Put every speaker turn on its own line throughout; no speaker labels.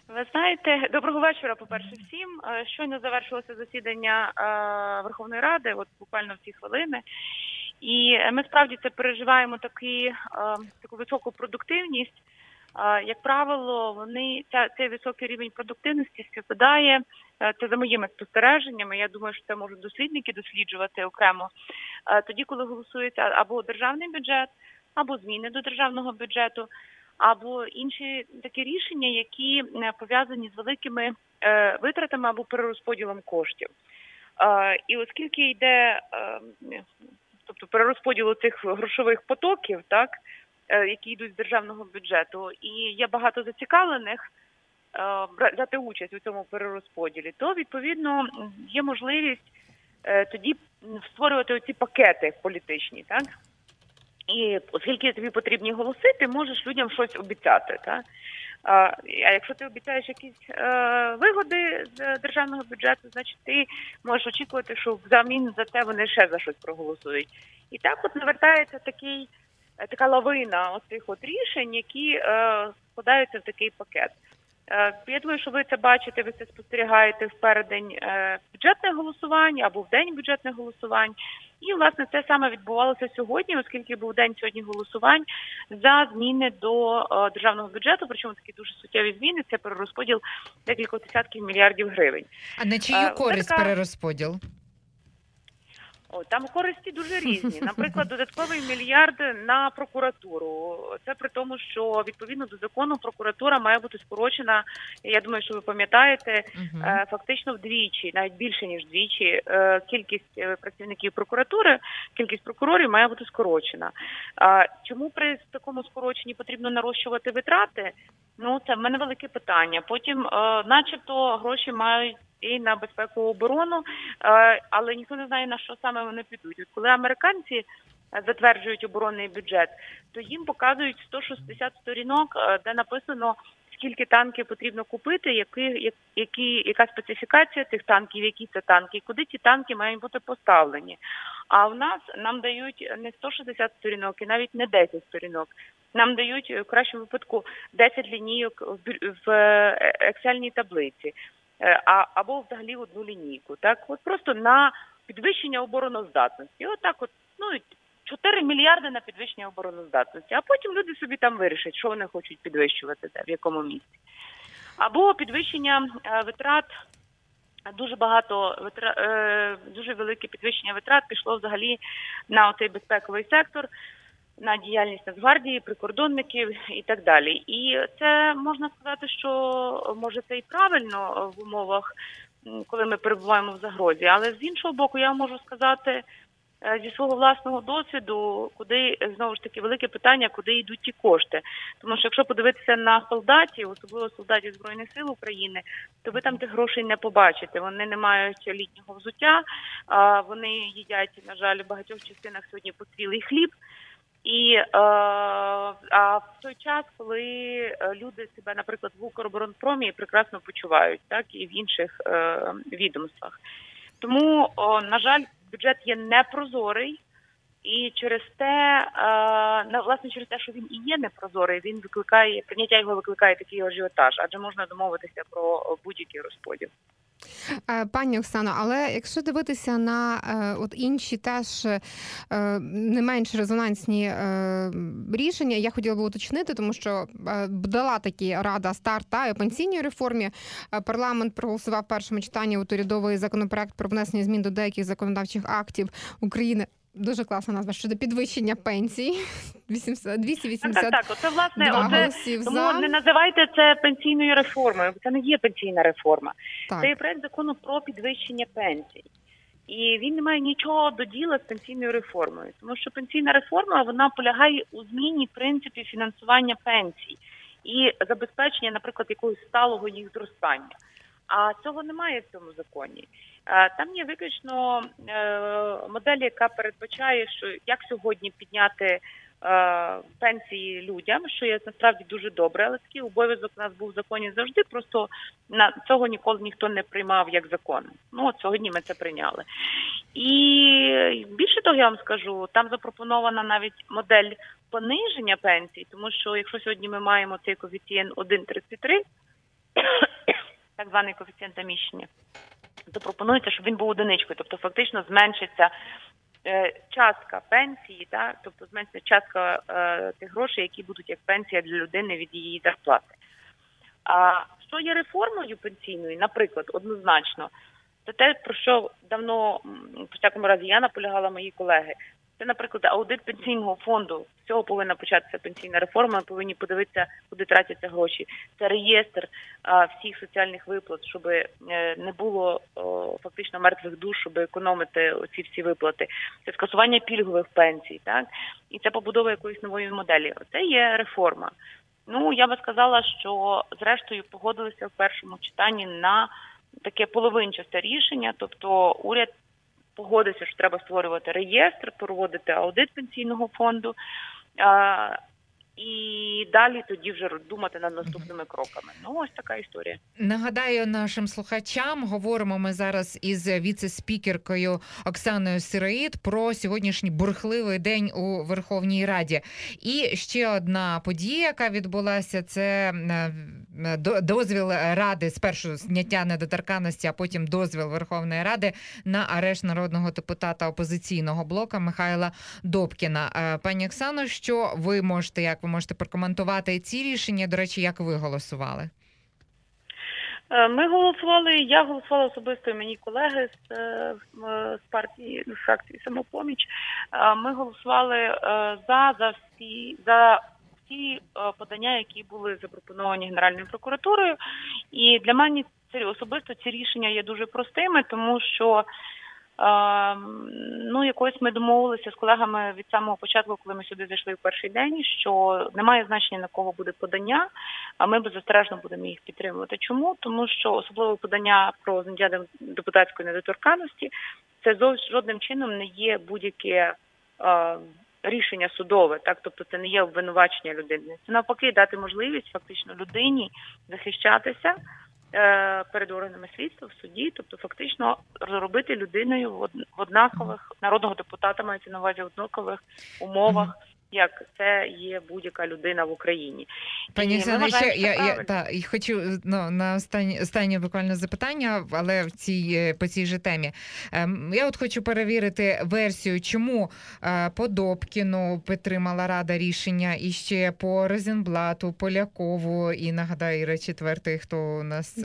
Ви знаєте, доброго вечора, по-перше, всім. Щойно завершилося засідання Верховної Ради, от буквально в ці хвилини. І ми справді це переживаємо таку високу продуктивність. Як правило, цей високий рівень продуктивності співпадає, це за моїми спостереженнями, я думаю, що це можуть дослідники досліджувати окремо, тоді, коли голосується або державний бюджет, або зміни до державного бюджету, або інші такі рішення, які пов'язані з великими витратами або перерозподілом коштів. І оскільки йде тобто перерозподілу цих грошових потоків, так, які йдуть з державного бюджету, і є багато зацікавлених взяти участь у цьому перерозподілі, то, відповідно, є можливість тоді створювати оці пакети політичні, так? І оскільки тобі потрібні голоси, ти можеш людям щось обіцяти, так? А якщо ти обіцяєш якісь вигоди з державного бюджету, значить ти можеш очікувати, що взамін за це вони ще за щось проголосують. І так от навертається така лавина оцих от рішень, які складаються в такий пакет. Я думаю, що ви це бачите, ви це спостерігаєте в переддень бюджетних голосувань або в день бюджетних голосувань. І, власне, це саме відбувалося сьогодні, оскільки був день сьогодні голосувань за зміни до державного бюджету, причому такі дуже суттєві зміни, це перерозподіл декількох десятків мільярдів гривень.
А на чию користь перерозподіл?
Там користі дуже різні. Наприклад, додатковий мільярд на прокуратуру. Це при тому, що відповідно до закону прокуратура має бути скорочена, я думаю, що ви пам'ятаєте, фактично вдвічі, навіть більше ніж вдвічі, кількість працівників прокуратури, кількість прокурорів має бути скорочена. Чому при такому скороченні потрібно нарощувати витрати? Ну, це в мене велике питання. Потім, начебто, гроші мають і на безпеку оборону, але ніхто не знає, на що саме вони підуть. От коли американці затверджують оборонний бюджет, то їм показують 160 сторінок, де написано, скільки танків потрібно купити, яка специфікація цих танків, які це танки, і куди ці танки мають бути поставлені. А в нас нам дають не 160 сторінок і навіть не 10 сторінок. Нам дають в кращому випадку 10 лінійок в ексельній таблиці. Або взагалі одну лінійку, так? От просто на підвищення обороноздатності. Отак от, 4 мільярди на підвищення обороноздатності. А потім люди собі там вирішать, що вони хочуть підвищувати, в якому місці. Або підвищення витрат, дуже велике підвищення витрат пішло взагалі на оцей безпековий сектор, на діяльність Нацгвардії, прикордонників і так далі. І це можна сказати, що може це і правильно в умовах, коли ми перебуваємо в загрозі, але з іншого боку я можу сказати зі свого власного досвіду, куди, знову ж таки, велике питання, куди йдуть ті кошти. Тому що якщо подивитися на солдатів, особливо солдатів Збройних сил України, то ви там тих грошей не побачите. Вони не мають літнього взуття, вони їдять, на жаль, в багатьох частинах сьогодні поцвілий хліб. А в той час, коли люди себе, наприклад, в Укроборонпромі прекрасно почувають, так, і в інших відомствах. Тому, на жаль, бюджет є непрозорий, і через те, власне, що він і є непрозорий, прийняття його викликає такий ажіотаж, адже можна домовитися про будь-який розподіл.
Пані Оксано, але якщо дивитися на інші теж не менш резонансні рішення, я хотіла би уточнити, тому що дала такі рада старт і пенсійній реформі. Парламент проголосував в першому читанні урядовий законопроект про внесення змін до деяких законодавчих актів України. Дуже класна назва, щодо підвищення пенсій. 282
Так, оце, власне,
голосів
тому
за.
не називайте це пенсійною реформою, це не є пенсійна реформа.
Так.
Це є проект закону про підвищення пенсій. І він не має нічого до діла з пенсійною реформою, тому що пенсійна реформа, вона полягає у зміні принципів фінансування пенсій і забезпечення, наприклад, якогось сталого їх зростання. А цього немає в цьому законі. Там є виключно модель, яка передбачає, що як сьогодні підняти пенсії людям, що є насправді дуже добре, але такий обов'язок у нас був в законі завжди, просто цього ніколи ніхто не приймав як закон. От сьогодні ми це прийняли. І більше того, я вам скажу, там запропонована навіть модель пониження пенсій, тому що якщо сьогодні ми маємо цей коефіцієнт 1,33, так званий коефіцієнт заміщення, то пропонується, щоб він був одиничкою, тобто фактично зменшиться частка пенсії, так, тобто зменшиться частка тих грошей, які будуть як пенсія для людини від її зарплати. А що є реформою пенсійною, наприклад, однозначно, це те, про що давно, в всякому разі, я наполягала, мої колеги. Це, наприклад, аудит пенсійного фонду. З цього повинна початися пенсійна реформа. Ми повинні подивитися, куди тратяться гроші. Це реєстр всіх соціальних виплат, щоб не було фактично мертвих душ, щоб економити оці всі виплати. Це скасування пільгових пенсій, так? І це побудова якоїсь нової моделі. Це є реформа. Ну, я би сказала, що зрештою погодилися в першому читанні на таке половинчасте рішення, тобто уряд погодився, що треба створювати реєстр, проводити аудит пенсійного фонду і далі тоді вже думати над наступними кроками. Ну, ось така історія.
Нагадаю нашим слухачам, говоримо ми зараз із віце-спікеркою Оксаною Сироїд про сьогоднішній бурхливий день у Верховній Раді. І ще одна подія, яка відбулася, це дозвіл Ради, спершу зняття недоторканності, а потім дозвіл Верховної Ради на арешт народного депутата опозиційного блоку Михайла Добкіна. Пані Оксано, що ви можете прокоментувати ці рішення? До речі, як ви голосували?
Я голосувала особисто, і мені колеги з партії, з фракції «Самопоміч». Ми голосували за всі подання, які були запропоновані Генеральною прокуратурою. І для мене особисто ці рішення є дуже простими, тому що якось ми домовилися з колегами від самого початку, коли ми сюди зайшли в перший день, що немає значення, на кого буде подання, а ми беззастережно будемо їх підтримувати. Чому? Тому що особливо подання про зняття депутатської недоторканності це жодним чином не є будь-яке рішення судове, так, тобто це не є обвинувачення людини. Це навпаки дати можливість фактично людині захищатися перед органами слідства в суді, тобто фактично робити людиною в однакових, народного депутата мається на увазі в однакових умовах, як це є будь-яка людина в Україні.
Пані Оксано, я хочу на останнє буквально запитання, але по цій же темі. Я хочу перевірити версію, чому по Добкіну підтримала Рада рішення, і ще по Розенблату, Полякову, і нагадаю, Іра четвертий, хто у нас...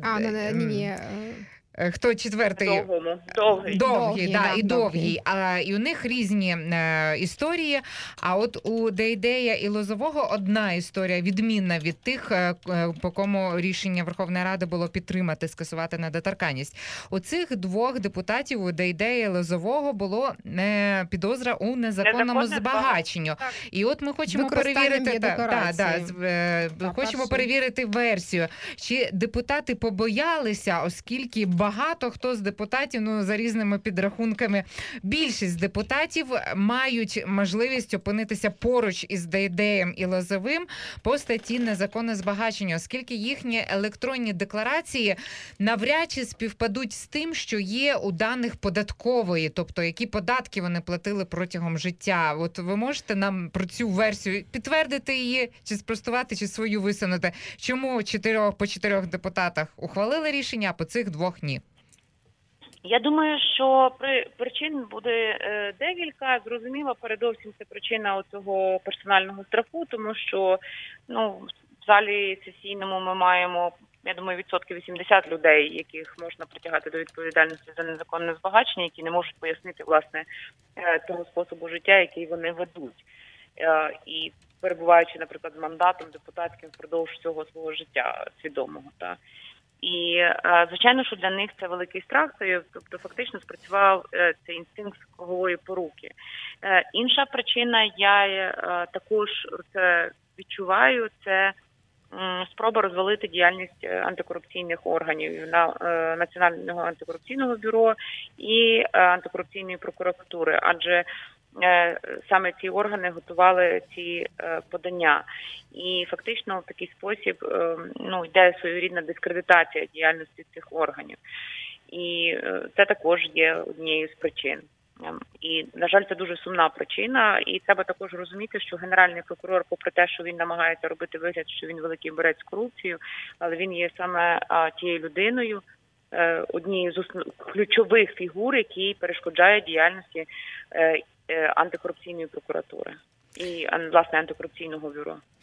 Хто четвертий? Довгий. І у них різні історії. А от у Дейдея і Лозового одна історія відмінна від тих, по кому рішення Верховної Ради було підтримати, скасувати недоторканність. У цих двох депутатів, у Дейдея і Лозового, було підозра у незаконному збагаченню. І от ми хочемо перевірити версію. Чи депутати побоялися, оскільки багато хто з депутатів, за різними підрахунками, більшість депутатів мають можливість опинитися поруч із Дейдеєм і Лозовим по статті незаконне збагачення, оскільки їхні електронні декларації навряд чи співпадуть з тим, що є у даних податкової, тобто які податки вони платили протягом життя. От ви можете нам про цю версію підтвердити її, чи спростувати, чи свою висунути? Чому по 4 депутатах ухвалили рішення, а по цих двох ні?
Я думаю, що причин буде декілька. Зрозуміло, передовсім це причина оцього персонального страху, тому що в залі сесійному ми маємо, я думаю, 80% людей, яких можна притягати до відповідальності за незаконне збагачення, які не можуть пояснити, власне, того способу життя, який вони ведуть. І перебуваючи, наприклад, з мандатом депутатським впродовж всього свого життя свідомого. І, звичайно, що для них це великий страх, тобто фактично спрацював цей інстинкт кругової поруки. Інша причина, я також це відчуваю, це спроба розвалити діяльність антикорупційних органів Національного антикорупційного бюро і антикорупційної прокуратури, адже саме ці органи готували ці подання. І фактично в такий спосіб йде своєрідна дискредитація діяльності цих органів. І це також є однією з причин. І, на жаль, це дуже сумна причина. І треба також розуміти, що генеральний прокурор, попри те, що він намагається робити вигляд, що він великий борець з корупцією, але він є саме тією людиною, однією з ключових фігур, які перешкоджають діяльності антикорупційної прокуратури і, власне, антикорупційного бюро.